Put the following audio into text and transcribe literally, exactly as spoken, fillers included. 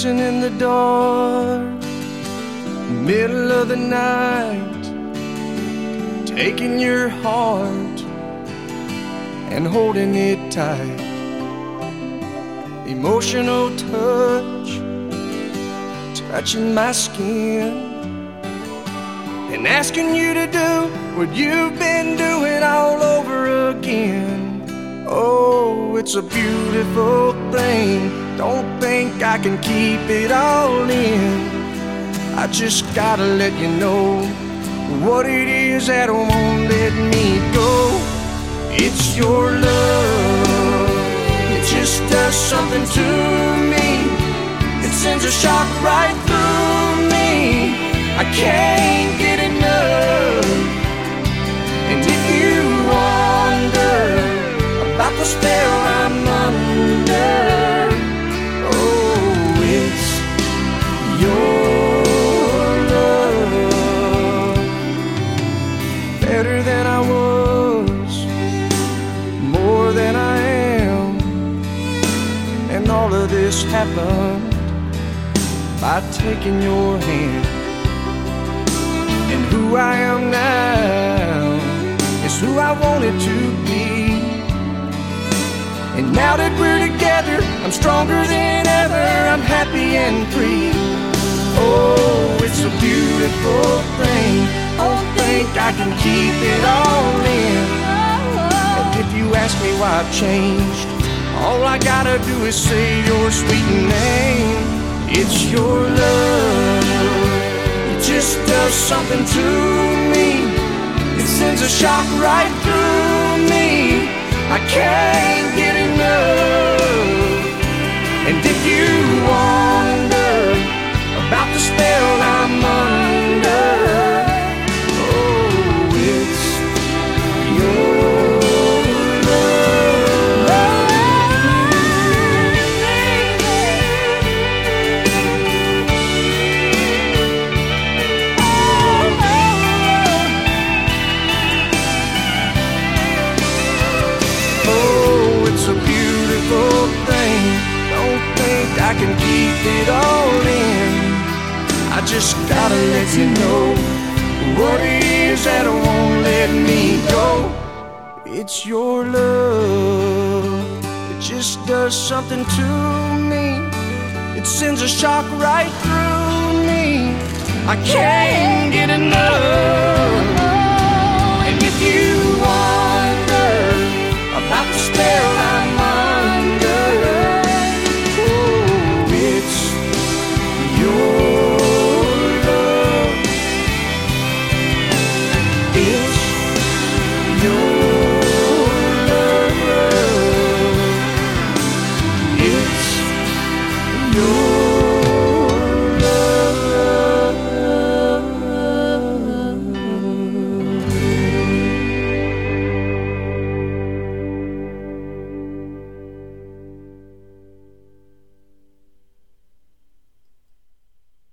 dancing in the dark, middle of the night, taking your heart and holding it tight. Emotional touch, touching my skin, and asking you to do what you've been doing all over again. Oh, it's a beautiful thing. Don't think I can keep it all in. I just gotta let you know what it is that won't let me go. It's your love. It just does something to me. It sends a shock right through me. I can't get enough. And if you wonder about the spell I'm under, oh, it's your love. Better than I was, more than I am, and all of this happened by taking your hand. And who I am now is who I wanted to be. And now that we're together, I'm stronger than ever. I'm happy and free. Oh, it's a beautiful thing. Don't think I can keep it all in. And if you ask me why I've changed, all I gotta do is say your sweet name. It's your love. It just does something to me. It sends a shock right through me. I can't get enough. And if you wonder about the spell I'm under, oh, it's your I can keep it all in. I just gotta let you know what it is that won't let me go. It's your love. It just does something to me. It sends a shock right through me. I can't get enough.